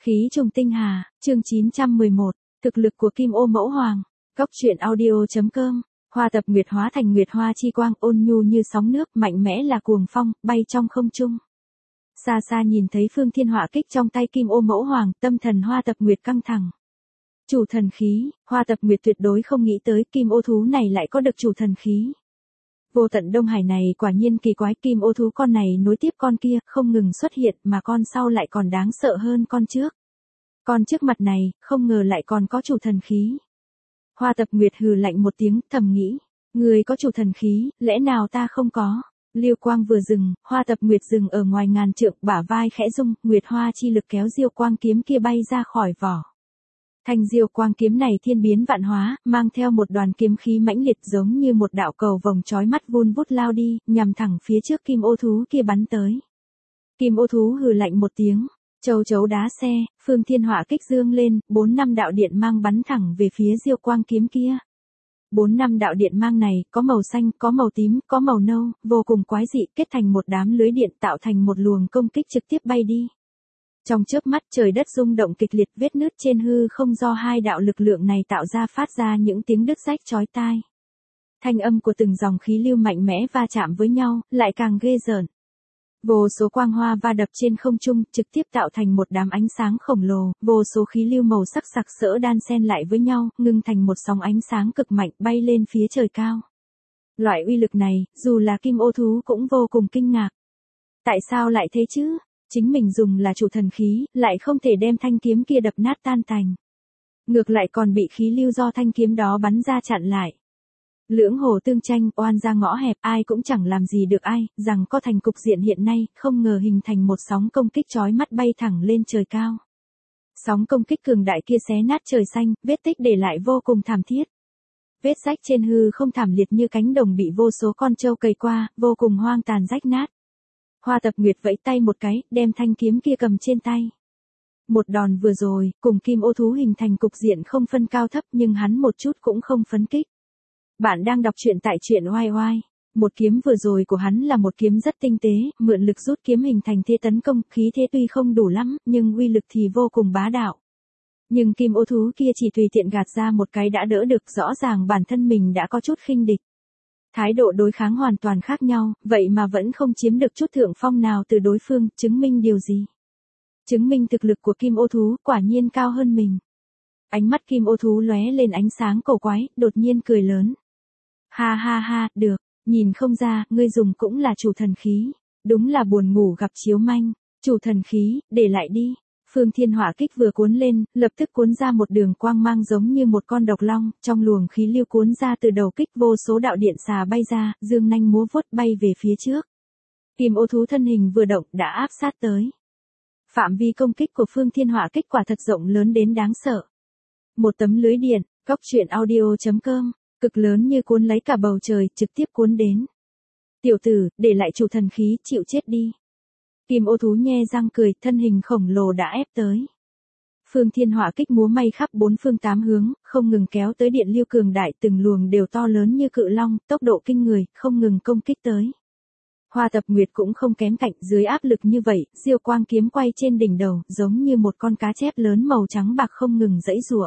Khí trùng tinh hà, chương 911, thực lực của Kim Ô Mẫu Hoàng. Cốc truyện audio.com. Hoa tập nguyệt hóa thành nguyệt hoa chi quang, ôn nhu như sóng nước, mạnh mẽ là cuồng phong, bay trong không trung. Xa xa nhìn thấy phương thiên hỏa kích trong tay Kim Ô Mẫu Hoàng, tâm thần Hoa tập nguyệt căng thẳng. Chủ thần khí, Hoa tập nguyệt tuyệt đối không nghĩ tới Kim Ô thú này lại có được chủ thần khí. Vô tận Đông Hải này quả nhiên kỳ quái, Kim Ô thú con này nối tiếp con kia, không ngừng xuất hiện mà con sau lại còn đáng sợ hơn con trước. Con trước mặt này, không ngờ lại còn có chủ thần khí. Hoa tập nguyệt hừ lạnh một tiếng, thầm nghĩ, người có chủ thần khí, lẽ nào ta không có. Liêu quang vừa dừng, Hoa tập nguyệt dừng ở ngoài ngàn trượng, bả vai khẽ rung, nguyệt hoa chi lực kéo diêu quang kiếm kia bay ra khỏi vỏ. Thanh diêu quang kiếm này thiên biến vạn hóa, mang theo một đoàn kiếm khí mãnh liệt giống như một đạo cầu vồng chói mắt vun vút lao đi, nhằm thẳng phía trước Kim Ô thú kia bắn tới. Kim Ô thú hừ lạnh một tiếng, châu chấu đá xe, phương thiên hỏa kích dương lên, 4-5 đạo điện mang bắn thẳng về phía diêu quang kiếm kia. 4-5 đạo điện mang này, có màu xanh, có màu tím, có màu nâu, vô cùng quái dị, kết thành một đám lưới điện tạo thành một luồng công kích trực tiếp bay đi. Trong chớp mắt trời đất rung động kịch liệt, vết nứt trên hư không do hai đạo lực lượng này tạo ra phát ra những tiếng đứt rách chói tai. Thanh âm của từng dòng khí lưu mạnh mẽ va chạm với nhau, lại càng ghê rợn. Vô số quang hoa va đập trên không trung, trực tiếp tạo thành một đám ánh sáng khổng lồ, vô số khí lưu màu sắc sặc sỡ đan xen lại với nhau, ngưng thành một sóng ánh sáng cực mạnh bay lên phía trời cao. Loại uy lực này, dù là Kim Ô thú cũng vô cùng kinh ngạc. Tại sao lại thế chứ? Chính mình dùng là chủ thần khí, lại không thể đem thanh kiếm kia đập nát tan tành. Ngược lại còn bị khí lưu do thanh kiếm đó bắn ra chặn lại. Lưỡng hồ tương tranh, oan ra ngõ hẹp, ai cũng chẳng làm gì được ai, rằng có thành cục diện hiện nay, không ngờ hình thành một sóng công kích chói mắt bay thẳng lên trời cao. Sóng công kích cường đại kia xé nát trời xanh, vết tích để lại vô cùng thảm thiết. Vết rách trên hư không thảm liệt như cánh đồng bị vô số con trâu cày qua, vô cùng hoang tàn rách nát. Hoa tập nguyệt vẫy tay một cái, đem thanh kiếm kia cầm trên tay. Một đòn vừa rồi, cùng Kim Ô thú hình thành cục diện không phân cao thấp, nhưng hắn một chút cũng không phấn kích. Bạn đang đọc truyện tại truyện oai oai. Một kiếm vừa rồi của hắn là một kiếm rất tinh tế, mượn lực rút kiếm hình thành thế tấn công, khí thế tuy không đủ lắm, nhưng uy lực thì vô cùng bá đạo. Nhưng Kim Ô thú kia chỉ tùy tiện gạt ra một cái đã đỡ được, rõ ràng bản thân mình đã có chút khinh địch. Thái độ đối kháng hoàn toàn khác nhau, vậy mà vẫn không chiếm được chút thượng phong nào từ đối phương, chứng minh điều gì? Chứng minh thực lực của Kim Ô thú quả nhiên cao hơn mình. Ánh mắt Kim Ô thú lóe lên ánh sáng cổ quái, đột nhiên cười lớn. Ha ha ha, được, nhìn không ra, ngươi dùng cũng là chủ thần khí. Đúng là buồn ngủ gặp chiếu manh, chủ thần khí, để lại đi. Phương thiên hỏa kích vừa cuốn lên, lập tức cuốn ra một đường quang mang giống như một con độc long, trong luồng khí lưu cuốn ra từ đầu kích vô số đạo điện xà bay ra, dương nanh múa vuốt bay về phía trước. Kim Ô thú thân hình vừa động đã áp sát tới. Phạm vi công kích của phương thiên hỏa kích quả thật rộng lớn đến đáng sợ. Một tấm lưới điện, cốc truyện audio.com, cực lớn như cuốn lấy cả bầu trời, trực tiếp cuốn đến. Tiểu tử, để lại chủ thần khí, chịu chết đi. Kim Ô thú nhe răng cười, thân hình khổng lồ đã ép tới. Phương thiên hỏa kích múa may khắp bốn phương tám hướng, không ngừng kéo tới điện lưu cường đại, từng luồng đều to lớn như cự long, tốc độ kinh người, không ngừng công kích tới. Hoa tập nguyệt cũng không kém cạnh, dưới áp lực như vậy, diêu quang kiếm quay trên đỉnh đầu, giống như một con cá chép lớn màu trắng bạc không ngừng giãy giụa.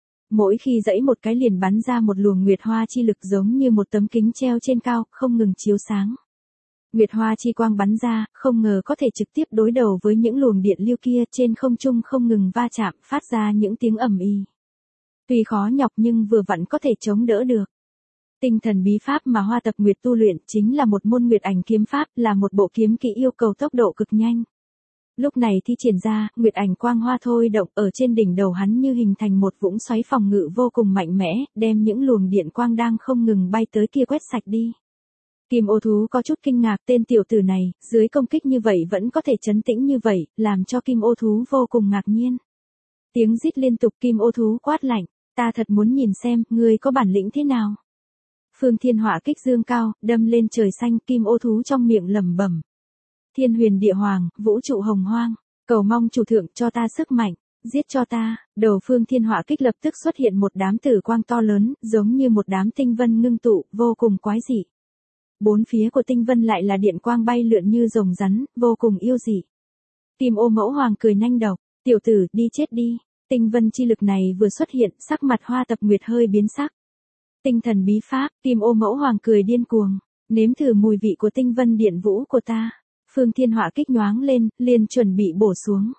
Mỗi khi giãy một cái liền bắn ra một luồng nguyệt hoa chi lực giống như một tấm kính treo trên cao, không ngừng chiếu sáng. Nguyệt hoa chi quang bắn ra, không ngờ có thể trực tiếp đối đầu với những luồng điện lưu kia, trên không trung không ngừng va chạm, phát ra những tiếng ầm ĩ. Tuy khó nhọc nhưng vừa vặn có thể chống đỡ được. Tinh thần bí pháp mà Hoa tập nguyệt tu luyện chính là một môn nguyệt ảnh kiếm pháp, là một bộ kiếm kỹ yêu cầu tốc độ cực nhanh. Lúc này thi triển ra, nguyệt ảnh quang hoa thôi động ở trên đỉnh đầu hắn như hình thành một vũng xoáy phòng ngự vô cùng mạnh mẽ, đem những luồng điện quang đang không ngừng bay tới kia quét sạch đi. Kim Ô thú có chút kinh ngạc, tên tiểu tử này, dưới công kích như vậy vẫn có thể trấn tĩnh như vậy, làm cho Kim Ô thú vô cùng ngạc nhiên. Tiếng rít liên tục, Kim Ô thú quát lạnh, ta thật muốn nhìn xem, ngươi có bản lĩnh thế nào. Phương thiên hỏa kích dương cao, đâm lên trời xanh, Kim Ô thú trong miệng lẩm bẩm. Thiên huyền địa hoàng, vũ trụ hồng hoang, cầu mong chủ thượng cho ta sức mạnh, giết cho ta. Đầu phương thiên hỏa kích lập tức xuất hiện một đám tử quang to lớn, giống như một đám tinh vân ngưng tụ, vô cùng quái dị. Bốn phía của tinh vân lại là điện quang bay lượn như rồng rắn, vô cùng yêu dị. Kim Ô Mẫu Hoàng cười nhanh độc, Tiểu tử, đi chết đi. Tinh vân chi lực này vừa xuất hiện, sắc mặt Hoa Tập Nguyệt hơi biến sắc. Tinh thần bí pháp, Kim Ô Mẫu Hoàng cười điên cuồng. Nếm thử mùi vị của tinh vân điện vũ của ta. Phương Thiên Họa kích nhoáng lên, liền chuẩn bị bổ xuống.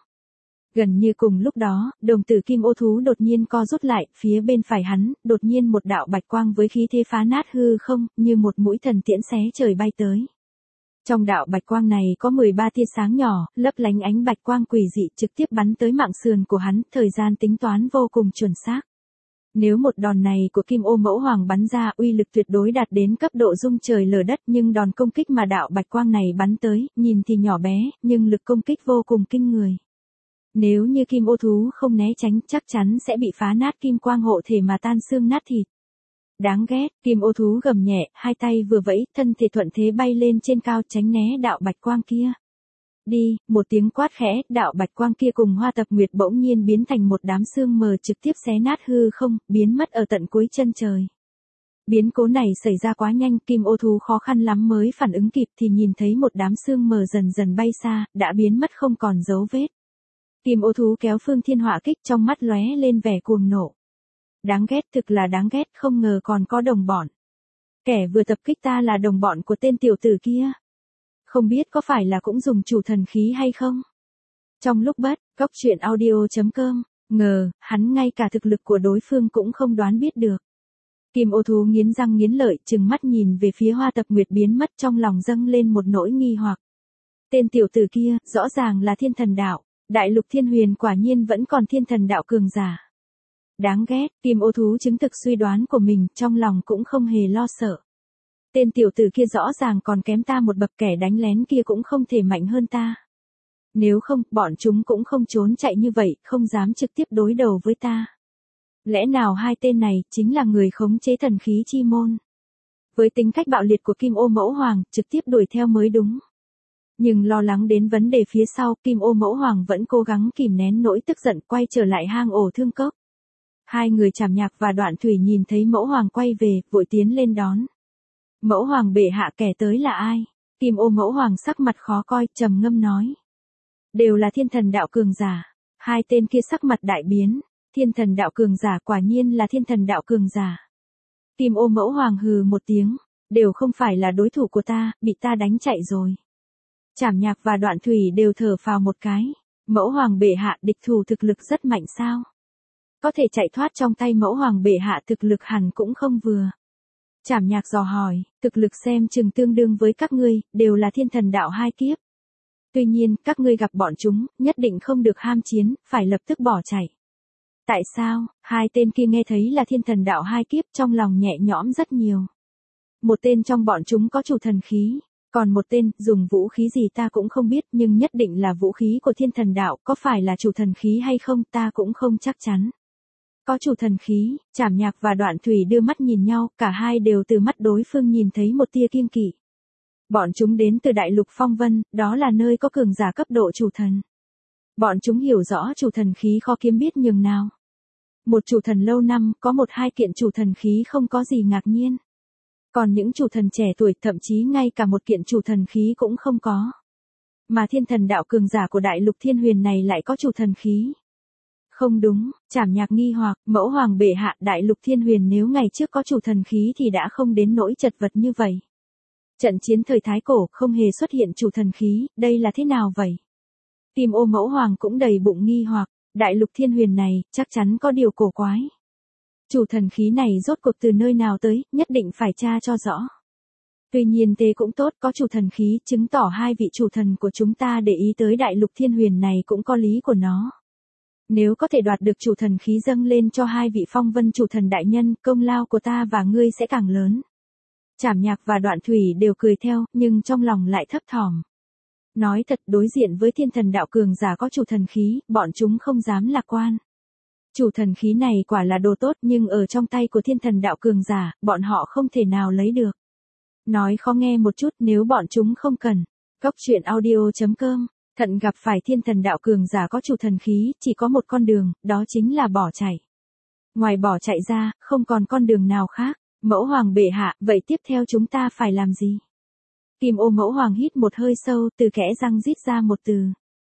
Gần như cùng lúc đó, đồng tử kim ô thú đột nhiên co rút lại, phía bên phải hắn, đột nhiên một đạo bạch quang với khí thế phá nát hư không, như một mũi thần tiễn xé trời bay tới. Trong đạo bạch quang này có 13 tia sáng nhỏ, lấp lánh ánh bạch quang quỷ dị trực tiếp bắn tới mạng sườn của hắn, thời gian tính toán vô cùng chuẩn xác. Nếu một đòn này của Kim Ô Mẫu Hoàng bắn ra uy lực tuyệt đối đạt đến cấp độ rung trời lở đất, nhưng đòn công kích mà đạo bạch quang này bắn tới, nhìn thì nhỏ bé, nhưng lực công kích vô cùng kinh người. Nếu như kim ô thú không né tránh chắc chắn sẽ bị phá nát kim quang hộ thể mà tan xương nát thịt. Đáng ghét, kim ô thú gầm nhẹ, hai tay vừa vẫy, thân thể thuận thế bay lên trên cao tránh né đạo bạch quang kia. Đi, một tiếng quát khẽ, đạo bạch quang kia cùng Hoa Tập Nguyệt bỗng nhiên biến thành một đám sương mờ trực tiếp xé nát hư không, biến mất ở tận cuối chân trời. Biến cố này xảy ra quá nhanh, kim ô thú khó khăn lắm mới phản ứng kịp thì nhìn thấy một đám sương mờ dần dần bay xa, đã biến mất không còn dấu vết. Kim ô thú kéo Phương Thiên Họa kích trong mắt lóe lên vẻ cuồng nộ. Đáng ghét, thực là đáng ghét, không ngờ còn có đồng bọn. Kẻ vừa tập kích ta là đồng bọn của tên tiểu tử kia. Không biết có phải là cũng dùng chủ thần khí hay không? Trong lúc bất, góc truyện audio.com, ngờ, hắn ngay cả thực lực của đối phương cũng không đoán biết được. Kim ô thú nghiến răng nghiến lợi, trừng mắt nhìn về phía Hoa Tập Nguyệt biến mất, trong lòng dâng lên một nỗi nghi hoặc. Tên tiểu tử kia, rõ ràng là thiên thần đạo. Đại lục thiên huyền quả nhiên vẫn còn thiên thần đạo cường giả. Đáng ghét, kim ô thú chứng thực suy đoán của mình, trong lòng cũng không hề lo sợ. Tên tiểu tử kia rõ ràng còn kém ta một bậc, kẻ đánh lén kia cũng không thể mạnh hơn ta. Nếu không, bọn chúng cũng không trốn chạy như vậy, không dám trực tiếp đối đầu với ta. Lẽ nào hai tên này chính là người khống chế thần khí chi môn? Với tính cách bạo liệt của Kim Ô Mẫu Hoàng, trực tiếp đuổi theo mới đúng. Nhưng lo lắng đến vấn đề phía sau, Kim Ô Mẫu Hoàng vẫn cố gắng kìm nén nỗi tức giận, quay trở lại hang ổ Thương Cốc. Hai người Trảm Nhạc và Đoạn Thủy nhìn thấy Mẫu Hoàng quay về, vội tiến lên đón. Mẫu Hoàng bệ hạ, kẻ tới là ai? Kim Ô Mẫu Hoàng sắc mặt khó coi, trầm ngâm nói. Đều là thiên thần đạo cường giả. Hai tên kia sắc mặt đại biến. Thiên thần đạo cường giả, quả nhiên là thiên thần đạo cường giả. Kim Ô Mẫu Hoàng hừ một tiếng. Đều không phải là đối thủ của ta, bị ta đánh chạy rồi. Trảm Nhạc và Đoạn Thủy đều thở phào một cái. Mẫu Hoàng bệ hạ, địch thủ thực lực rất mạnh sao? Có thể chạy thoát trong tay Mẫu Hoàng bệ hạ, thực lực hẳn cũng không vừa. Trảm Nhạc dò hỏi, thực lực xem chừng tương đương với các ngươi, đều là thiên thần đạo hai kiếp. Tuy nhiên, các ngươi gặp bọn chúng, nhất định không được ham chiến, phải lập tức bỏ chạy. Tại sao? Hai tên kia nghe thấy là thiên thần đạo hai kiếp, trong lòng nhẹ nhõm rất nhiều. Một tên trong bọn chúng có chủ thần khí. Còn một tên, dùng vũ khí gì ta cũng không biết, nhưng nhất định là vũ khí của thiên thần đạo, có phải là chủ thần khí hay không ta cũng không chắc chắn. Có chủ thần khí, Trảm Nhạc và Đoạn Thủy đưa mắt nhìn nhau, cả hai đều từ mắt đối phương nhìn thấy một tia kiêng kỵ. Bọn chúng đến từ Đại Lục Phong Vân, đó là nơi có cường giả cấp độ chủ thần. Bọn chúng hiểu rõ chủ thần khí khó kiếm biết nhường nào. Một chủ thần lâu năm, có một hai kiện chủ thần khí không có gì ngạc nhiên. Còn những chủ thần trẻ tuổi thậm chí ngay cả một kiện chủ thần khí cũng không có. Mà thiên thần đạo cường giả của Đại Lục Thiên Huyền này lại có chủ thần khí. Không đúng, Trảm Nhạc nghi hoặc, Mẫu Hoàng bệ hạ, Đại Lục Thiên Huyền nếu ngày trước có chủ thần khí thì đã không đến nỗi chật vật như vậy. Trận chiến thời Thái Cổ không hề xuất hiện chủ thần khí, đây là thế nào vậy? Kim Ô Mẫu Hoàng cũng đầy bụng nghi hoặc, Đại Lục Thiên Huyền này, chắc chắn có điều cổ quái. Chủ thần khí này rốt cuộc từ nơi nào tới, nhất định phải tra cho rõ. Tuy nhiên thế cũng tốt, có chủ thần khí, chứng tỏ hai vị chủ thần của chúng ta để ý tới Đại Lục Thiên Huyền này cũng có lý của nó. Nếu có thể đoạt được chủ thần khí dâng lên cho hai vị Phong Vân chủ thần đại nhân, công lao của ta và ngươi sẽ càng lớn. Trảm Nhạc và Đoạn Thủy đều cười theo, nhưng trong lòng lại thấp thỏm. Nói thật, đối diện với thiên thần đạo cường giả có chủ thần khí, bọn chúng không dám lạc quan. Chủ thần khí này quả là đồ tốt, nhưng ở trong tay của thiên thần đạo cường giả, bọn họ không thể nào lấy được. Nói khó nghe một chút, nếu bọn chúng không cần. Góc truyện audio.com, thận gặp phải thiên thần đạo cường giả có chủ thần khí, chỉ có một con đường, đó chính là bỏ chạy. Ngoài bỏ chạy ra, không còn con đường nào khác. Mẫu Hoàng bệ hạ, vậy tiếp theo chúng ta phải làm gì? Kim Ô Mẫu Hoàng hít một hơi sâu, từ kẽ răng rít ra một từ.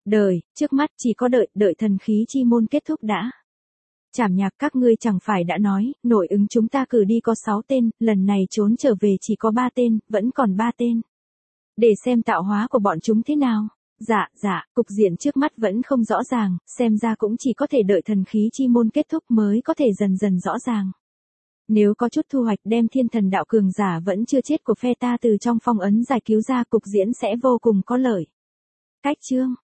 Đợi, trước mắt chỉ có đợi thần khí chi môn kết thúc đã. Trảm nhạc các ngươi chẳng phải đã nói, nội ứng chúng ta cử đi có 6 tên, lần này trốn trở về chỉ có 3 tên, vẫn còn 3 tên. Để xem tạo hóa của bọn chúng thế nào. Dạ, cục diện trước mắt vẫn không rõ ràng, xem ra cũng chỉ có thể đợi thần khí chi môn kết thúc mới có thể dần dần rõ ràng. Nếu có chút thu hoạch đem thiên thần đạo cường giả vẫn chưa chết của phe ta từ trong phong ấn giải cứu ra, cục diễn sẽ vô cùng có lợi. Cách chương